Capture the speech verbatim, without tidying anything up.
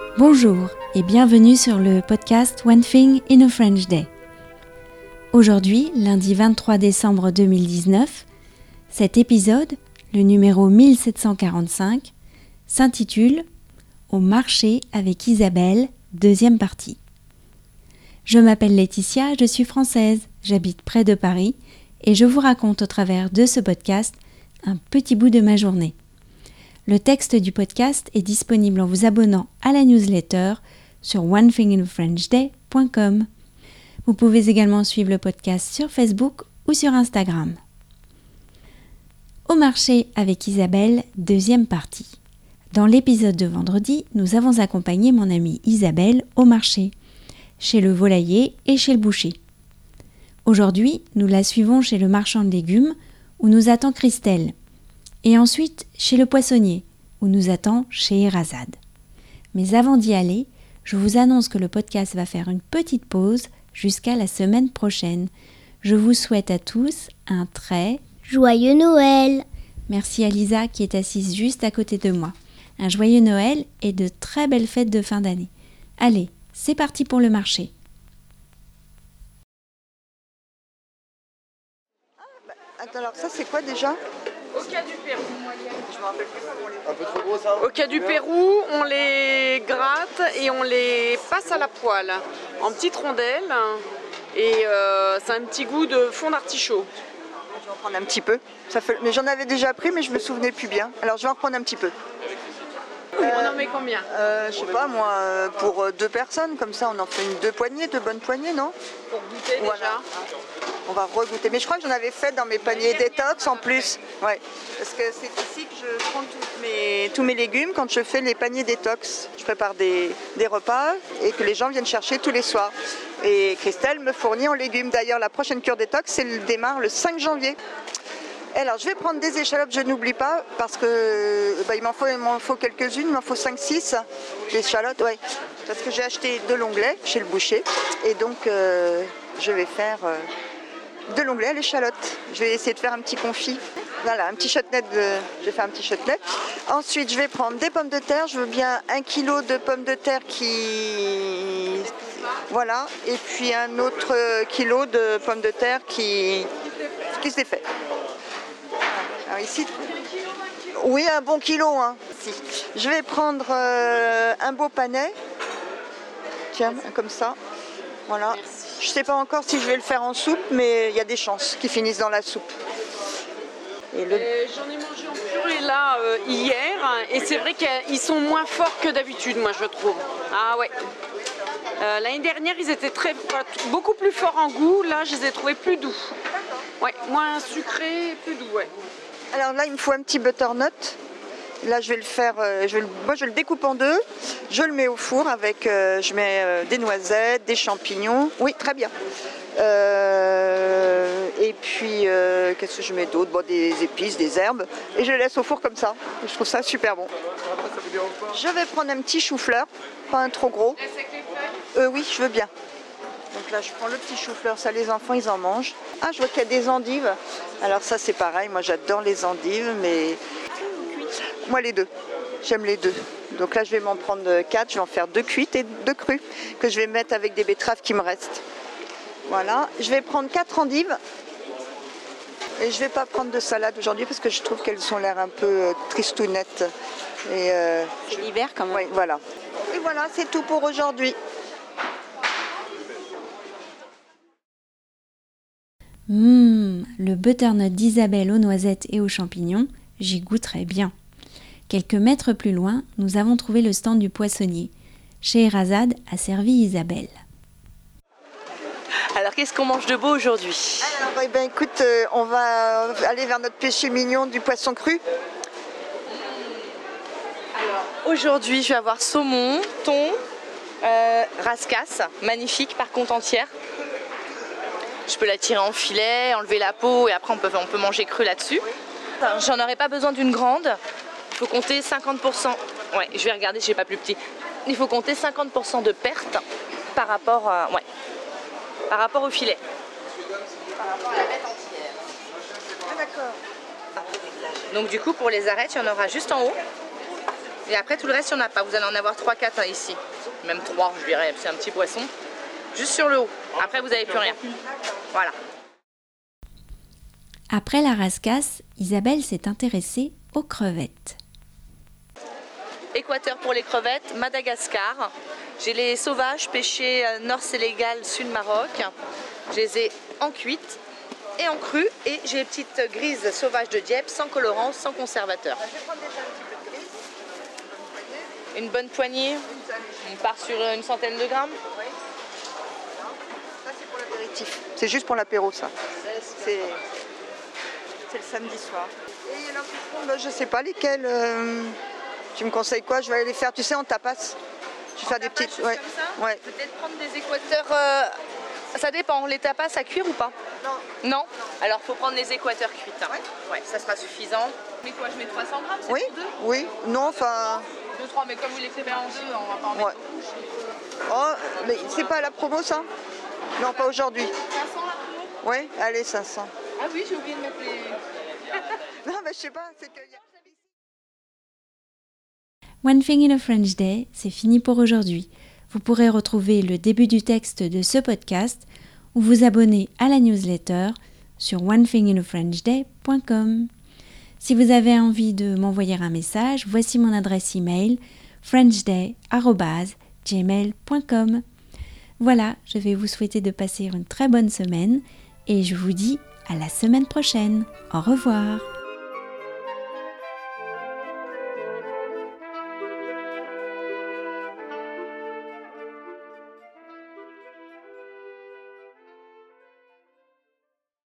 Bonjour et bienvenue sur le podcast One Thing in a French Day. Aujourd'hui, lundi vingt-trois décembre deux mille dix-neuf, cet épisode, le numéro mille sept cent quarante-cinq, s'intitule « Au marché avec Isabelle, deuxième partie ». Je m'appelle Laetitia, je suis française, j'habite près de Paris et je vous raconte au travers de ce podcast un petit bout de ma journée. Le texte du podcast est disponible en vous abonnant à la newsletter sur one thing in a french day point com. Vous pouvez également suivre le podcast sur Facebook ou sur Instagram. Au marché avec Isabelle, deuxième partie. Dans l'épisode de vendredi, nous avons accompagné mon amie Isabelle au marché, chez le volailler et chez le boucher. Aujourd'hui, nous la suivons chez le marchand de légumes où nous attend Christelle. Et ensuite chez le poissonnier, où nous attend Scheherazade. Mais avant d'y aller, je vous annonce que le podcast va faire une petite pause jusqu'à la semaine prochaine. Je vous souhaite à tous un très joyeux Noël. Merci à Lisa qui est assise juste à côté de moi. Un joyeux Noël et de très belles fêtes de fin d'année. Allez, c'est parti pour le marché. Ah, bah, attends, alors ça c'est quoi déjà ? Au cas du Pérou. Je me rappelle plus comment on les... Un peu trop gros ça. Au cas du Pérou, on les gratte et on les passe à la poêle en petites rondelles. Et euh, c'est un petit goût de fond d'artichaut. Je vais en prendre un petit peu. Ça fait... Mais j'en avais déjà pris, mais je me souvenais plus bien. Alors je vais en prendre un petit peu. Euh, on en met combien ? euh, Je sais pas moi, euh, pour euh, deux personnes, comme ça on en fait une deux poignées, deux bonnes poignées, non ? Pour goûter Voilà. déjà. On va regoûter. Mais je crois que j'en avais fait dans mes paniers détox en plus. Ouais. Parce que c'est ici que je prends toutes mes, tous mes légumes quand je fais les paniers détox. Je prépare des, des repas et que les gens viennent chercher tous les soirs. Et Christelle me fournit en légumes. D'ailleurs, la prochaine cure détox, elle démarre le cinq janvier. Alors, je vais prendre des échalotes, je n'oublie pas, parce que bah, il m'en faut, il m'en faut quelques-unes, il m'en faut cinq six d'échalotes, ouais. Parce que j'ai acheté de l'onglet chez le boucher. Et donc, euh, je vais faire... Euh, de l'onglet à l'échalote. Je vais essayer de faire un petit confit. Voilà, un petit chutney de... Je vais faire un petit chutney. Ensuite, je vais prendre des pommes de terre. Je veux bien un kilo de pommes de terre qui... Voilà. Et puis un autre kilo de pommes de terre qui... qui s'est fait. Alors ici... Oui, un bon kilo. Hein. Si. Je vais prendre euh, un beau panais. Tiens, comme ça. Voilà. Je ne sais pas encore si je vais le faire en soupe, mais il y a des chances qu'ils finissent dans la soupe. Et le... euh, J'en ai mangé en purée là euh, hier, et c'est vrai qu'ils sont moins forts que d'habitude, moi je trouve. Ah ouais. Euh, l'année dernière, ils étaient très, beaucoup plus forts en goût. Là, je les ai trouvés plus doux. Ouais, moins sucrés, plus doux, ouais. Alors là, il me faut un petit butternut. Là, je vais le faire. Euh, je vais le, moi, je le découpe en deux. Je le mets au four avec. Euh, je mets euh, des noisettes, des champignons. Oui, très bien. Euh, et puis, euh, qu'est-ce que je mets d'autre ? Bon, des épices, des herbes. Et je le laisse au four comme ça. Je trouve ça super bon. Je vais prendre un petit chou-fleur, pas un trop gros. Euh, oui, je veux bien. Donc là, je prends le petit chou-fleur. Ça, les enfants, ils en mangent. Ah, je vois qu'il y a des endives. Alors ça, c'est pareil. Moi, j'adore les endives, mais moi, les deux. J'aime les deux. Donc là, je vais m'en prendre quatre. Je vais en faire deux cuites et deux crues que je vais mettre avec des betteraves qui me restent. Voilà. Je vais prendre quatre endives. Et je ne vais pas prendre de salade aujourd'hui parce que je trouve qu'elles ont l'air un peu euh, tristounettes. Et euh, C'est l'hiver quand même. Oui, voilà. Et voilà, c'est tout pour aujourd'hui. Mmh, le butternut d'Isabelle aux noisettes et aux champignons, j'y goûterais bien. Quelques mètres plus loin, nous avons trouvé le stand du poissonnier. Scheherazade a servi Isabelle. Alors, qu'est-ce qu'on mange de beau aujourd'hui ? Alors, eh ben, écoute, euh, on va aller vers notre péché mignon du poisson cru. Alors, aujourd'hui, je vais avoir saumon, thon, euh, rascasse, magnifique par contre entière. Je peux la tirer en filet, enlever la peau et après on peut, on peut manger cru là-dessus. Enfin, j'en aurais pas besoin d'une grande. Il faut compter cinquante pour cent. Ouais, je vais regarder, j'ai pas plus petit. Il faut compter cinquante pour cent de perte par rapport, à, ouais, par rapport au filet. Par rapport à la bête entière. Ah, d'accord. Donc du coup, pour les arêtes, il y en aura juste en haut. Et après, tout le reste, il n'y en a pas. Vous allez en avoir trois quatre ici. Même trois, je dirais. C'est un petit poisson. Juste sur le haut. Après, vous n'avez plus rien. Voilà. Après la rascasse, Isabelle s'est intéressée aux crevettes. Équateur pour les crevettes, Madagascar. J'ai les sauvages pêchés Nord-Sénégal, Sud-Maroc. Je les ai en cuite et en crue. Et j'ai les petites grises sauvages de Dieppe, sans colorant, sans conservateur. Une bonne poignée. On part sur une centaine de grammes. Ça, c'est pour l'apéritif. C'est juste pour l'apéro, ça. C'est... C'est le samedi soir. Et il y en a qui font, ben, je sais pas lesquels. Euh, tu me conseilles quoi? Je vais aller les faire, tu sais, en tapas. Tu fais des petites. Ouais. Comme ça ouais. Peut-être prendre des équateurs. Euh, ça dépend. Les tapas à cuire ou pas? Non. Non, non. Alors faut prendre les équateurs cuites. Hein. Ouais. Ouais, ça sera suffisant. Mais quoi, je mets trois cents grammes, c'est Oui. pour deux? Oui. Non, enfin. deux, trois, mais comme vous les faites en deux, on va pas en mettre. Ouais. Oh, mais c'est pas à la promo ça? Non, pas aujourd'hui. cinq cents la promo? Oui, allez, cinq cents. Ah oui, j'ai oublié de mettre les. Non, mais je sais pas, c'est que. One Thing in a French Day, c'est fini pour aujourd'hui. Vous pourrez retrouver le début du texte de ce podcast ou vous abonner à la newsletter sur one thing in a french day point com. Si vous avez envie de m'envoyer un message, voici mon adresse email frenchday arobase gmail point com. Voilà, je vais vous souhaiter de passer une très bonne semaine et je vous dis à la semaine prochaine. Au revoir.